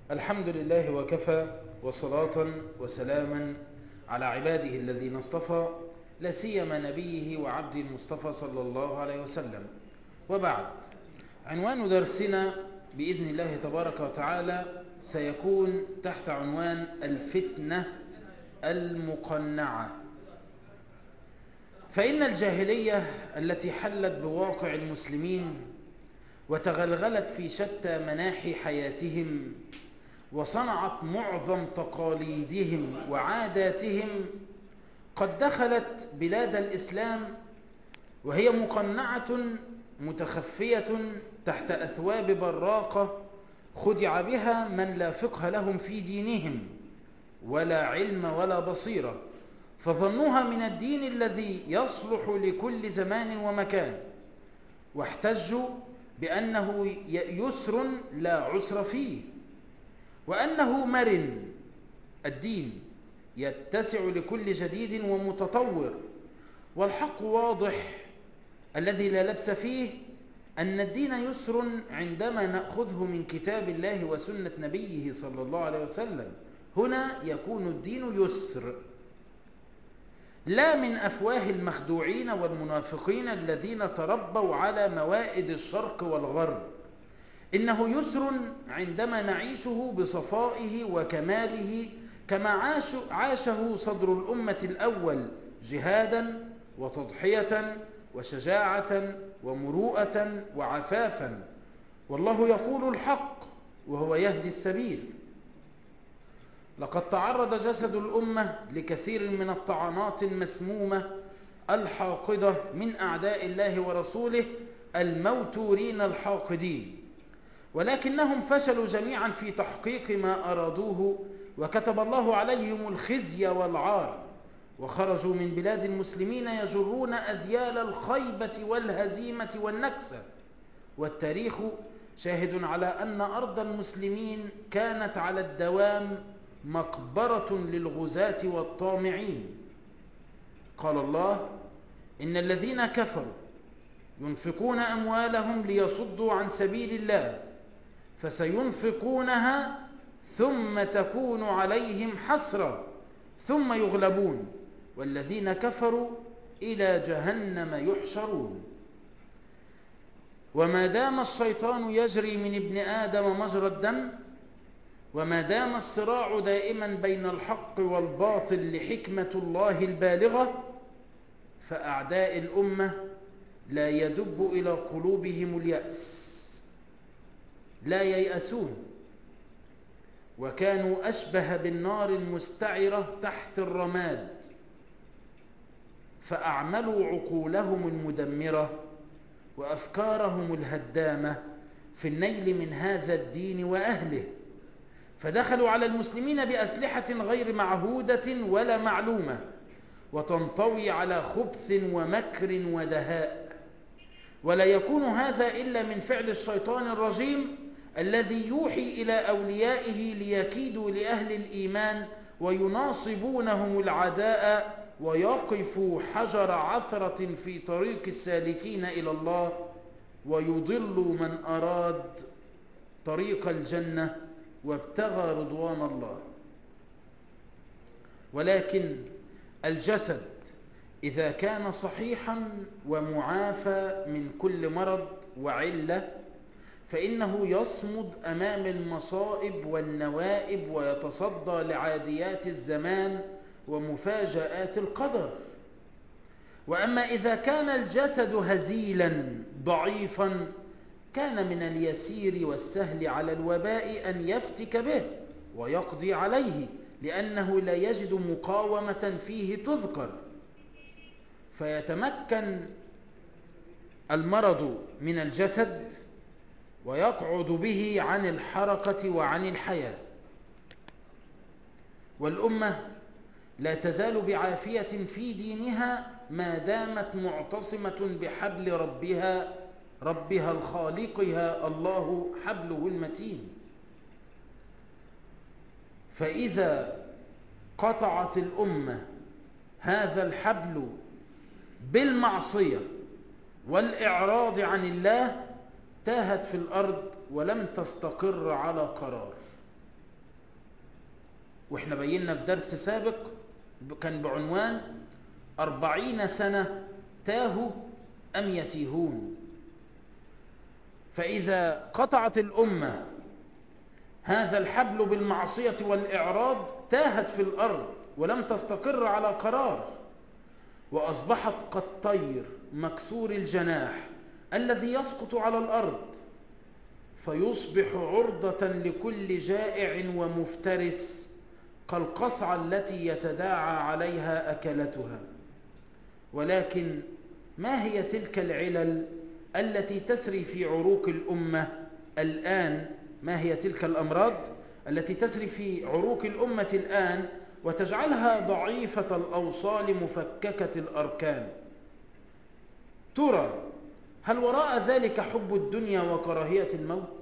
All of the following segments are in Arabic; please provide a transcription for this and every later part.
الحمد لله وكفى، وصلاة وسلاما على عباده الذين اصطفى، لا سيما نبيه وعبد المصطفى صلى الله عليه وسلم. وبعد، عنوان درسنا بإذن الله تبارك وتعالى سيكون تحت عنوان الفتنة المقنعة. فإن الجاهلية التي حلت بواقع المسلمين وتغلغلت في شتى مناحي حياتهم وصنعت معظم تقاليدهم وعاداتهم قد دخلت بلاد الإسلام وهي مقنعة متخفية تحت أثواب براقة خدع بها من لا فقه لهم في دينهم ولا علم ولا بصيرة، فظنوها من الدين الذي يصلح لكل زمان ومكان، واحتجوا بأنه يسر لا عسر فيه، وأنه مرن الدين يتسع لكل جديد ومتطور. والحق واضح الذي لا لبس فيه أن الدين يسر عندما نأخذه من كتاب الله وسنة نبيه صلى الله عليه وسلم. هنا يكون الدين يسر، لا من أفواه المخدوعين والمنافقين الذين تربوا على موائد الشرق والغرب. إنه يسر عندما نعيشه بصفائه وكماله كما عاشه صدر الأمة الأول، جهادا وتضحية وشجاعة ومروءة وعفافا. والله يقول الحق وهو يهدي السبيل. لقد تعرض جسد الأمة لكثير من الطعنات المسمومة الحاقدة من أعداء الله ورسوله الموتورين الحاقدين، ولكنهم فشلوا جميعا في تحقيق ما أرادوه، وكتب الله عليهم الخزي والعار، وخرجوا من بلاد المسلمين يجرون أذيال الخيبة والهزيمة والنكسة. والتاريخ شاهد على أن أرض المسلمين كانت على الدوام مقبرة للغزاة والطامعين. قال الله: إن الذين كفروا ينفقون أموالهم ليصدوا عن سبيل الله فسينفقونها ثم تكون عليهم حسرة ثم يغلبون والذين كفروا إلى جهنم يحشرون. وما دام الشيطان يجري من ابن آدم مجرى الدم، وما دام الصراع دائما بين الحق والباطل لحكمة الله البالغة، فأعداء الأمة لا يدب إلى قلوبهم اليأس، لا ييأسون، وكانوا أشبه بالنار المستعرة تحت الرماد، فأعملوا عقولهم المدمرة وأفكارهم الهدامة في النيل من هذا الدين وأهله، فدخلوا على المسلمين بأسلحة غير معهودة ولا معلومة، وتنطوي على خبث ومكر ودهاء. ولا يكون هذا إلا من فعل الشيطان الرجيم الذي يوحي إلى أوليائه ليكيدوا لأهل الإيمان ويناصبونهم العداء ويقفوا حجر عثرة في طريق السالكين إلى الله، ويضلوا من أراد طريق الجنة وابتغى رضوان الله. ولكن الجسد إذا كان صحيحا ومعافى من كل مرض وعلة فإنه يصمد أمام المصائب والنوائب ويتصدى لعاديات الزمان ومفاجآت القدر. وأما إذا كان الجسد هزيلا ضعيفا كان من اليسير والسهل على الوباء أن يفتك به ويقضي عليه، لأنه لا يجد مقاومة فيه تذكر، فيتمكن المرض من الجسد ويقعد به عن الحركة وعن الحياة. والأمة لا تزال بعافية في دينها ما دامت معتصمة بحبل ربها الخالقها الله حبله المتين. فإذا قطعت الأمة هذا الحبل بالمعصية والإعراض عن الله تاهت في الأرض ولم تستقر على قرار. وإحنا بينا في درس سابق كان بعنوان 40 سنة تاهوا أم يتيهون. فإذا قطعت الأمة هذا الحبل بالمعصية والإعراض تاهت في الأرض ولم تستقر على قرار، وأصبحت كالطير مكسور الجناح الذي يسقط على الأرض فيصبح عرضة لكل جائع ومفترس كالقصعة التي يتداعى عليها أكلتها. ولكن ما هي تلك العلل التي تسري في عروق الأمة الآن؟ ما هي تلك الأمراض التي تسري في عروق الأمة الآن وتجعلها ضعيفة الأوصال مفككة الأركان؟ ترى هل وراء ذلك حب الدنيا وكراهية الموت،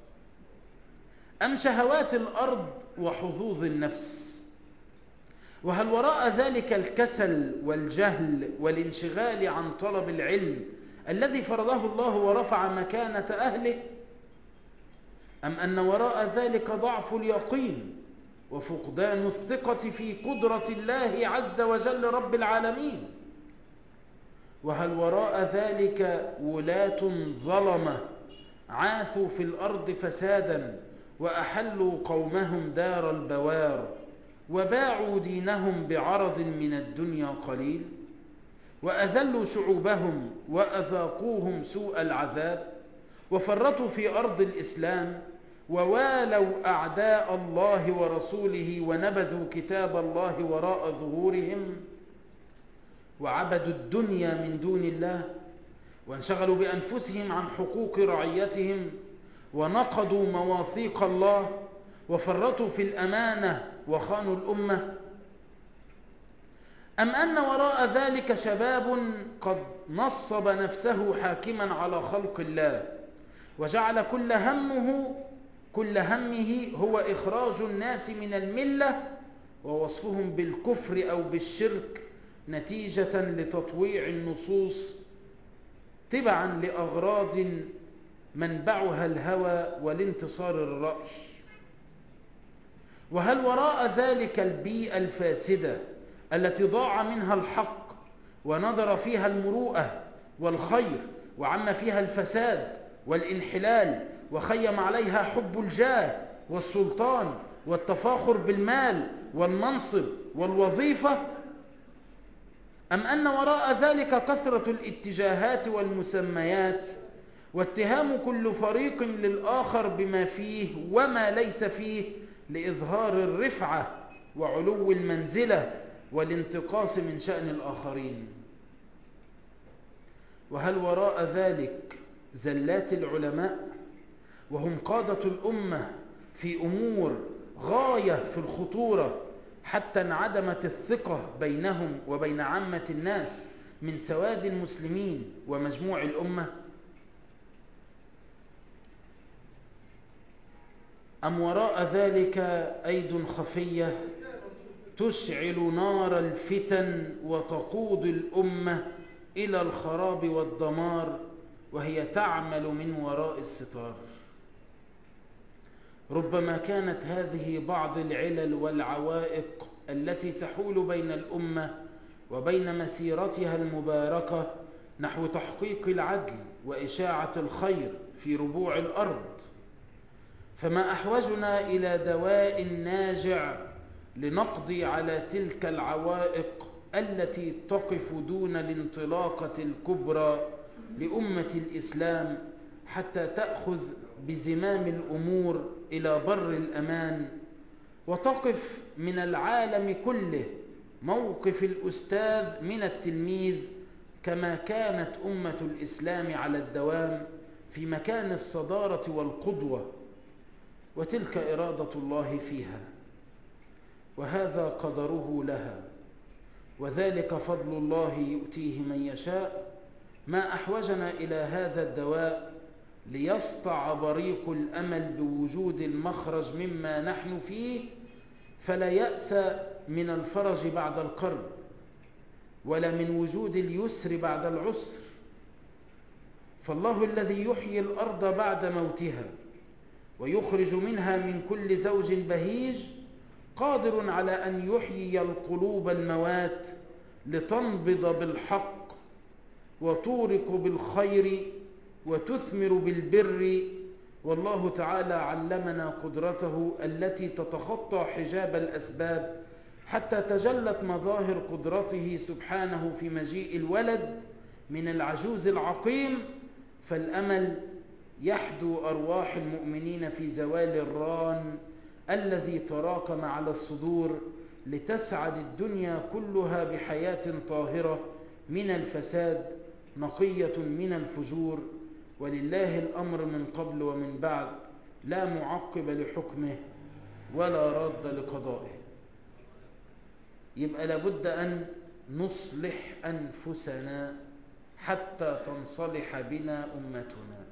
أم شهوات الأرض وحظوظ النفس؟ وهل وراء ذلك الكسل والجهل والانشغال عن طلب العلم الذي فرضه الله ورفع مكانة أهله، أم أن وراء ذلك ضعف اليقين وفقدان الثقة في قدرة الله عز وجل رب العالمين؟ وهل وراء ذلك ولاة ظلمة عاثوا في الأرض فسادا وأحلوا قومهم دار البوار وباعوا دينهم بعرض من الدنيا قليل، وأذلوا شعوبهم وأذاقوهم سوء العذاب، وفرطوا في أرض الإسلام ووالوا أعداء الله ورسوله ونبذوا كتاب الله وراء ظهورهم، وعبدوا الدنيا من دون الله، وانشغلوا بأنفسهم عن حقوق رعيتهم، ونقضوا مواثيق الله، وفرطوا في الأمانة وخانوا الأمة؟ أم أن وراء ذلك شباب قد نصب نفسه حاكما على خلق الله وجعل كل همه هو إخراج الناس من الملة ووصفهم بالكفر أو بالشرك نتيجة لتطويع النصوص تبعا لأغراض منبعها الهوى والانتصار الرأي؟ وهل وراء ذلك البيئة الفاسدة التي ضاع منها الحق ونظر فيها المروءة والخير وعم فيها الفساد والانحلال وخيم عليها حب الجاه والسلطان والتفاخر بالمال والمنصب والوظيفة؟ أم أن وراء ذلك كثرة الاتجاهات والمسميات واتهام كل فريق للآخر بما فيه وما ليس فيه لإظهار الرفعة وعلو المنزلة والانتقاص من شأن الآخرين؟ وهل وراء ذلك زلات العلماء وهم قادة الأمة في أمور غاية في الخطورة حتى انعدمت الثقة بينهم وبين عامة الناس من سواد المسلمين ومجموع الأمة؟ أم وراء ذلك أيد خفية تشعل نار الفتن وتقود الأمة إلى الخراب والدمار وهي تعمل من وراء الستار؟ ربما كانت هذه بعض العلل والعوائق التي تحول بين الأمة وبين مسيرتها المباركة نحو تحقيق العدل وإشاعة الخير في ربوع الأرض. فما أحوجنا إلى دواء ناجع لنقضي على تلك العوائق التي تقف دون الانطلاقة الكبرى لأمة الإسلام حتى تأخذ بزمام الأمور إلى بر الأمان وتقف من العالم كله موقف الأستاذ من التلميذ، كما كانت أمة الإسلام على الدوام في مكان الصدارة والقدوة، وتلك إرادة الله فيها وهذا قدره لها، وذلك فضل الله يؤتيه من يشاء. ما أحوجنا إلى هذا الدواء ليسطع بريق الأمل بوجود المخرج مما نحن فيه، فلا يأس من الفرج بعد الكرب ولا من وجود اليسر بعد العسر. فالله الذي يحيي الأرض بعد موتها ويخرج منها من كل زوج بهيج قادر على أن يحيي القلوب الموات لتنبض بالحق وتورق بالخير وتثمر بالبر. والله تعالى علمنا قدرته التي تتخطى حجاب الأسباب حتى تجلت مظاهر قدرته سبحانه في مجيء الولد من العجوز العقيم. فالأمل يحدو أرواح المؤمنين في زوال الران الذي تراكم على الصدور لتسعد الدنيا كلها بحياة طاهرة من الفساد نقية من الفجور. ولله الأمر من قبل ومن بعد، لا معقب لحكمه ولا راد لقضائه. يبقى لابد أن نصلح أنفسنا حتى تنصلح بنا أمتنا.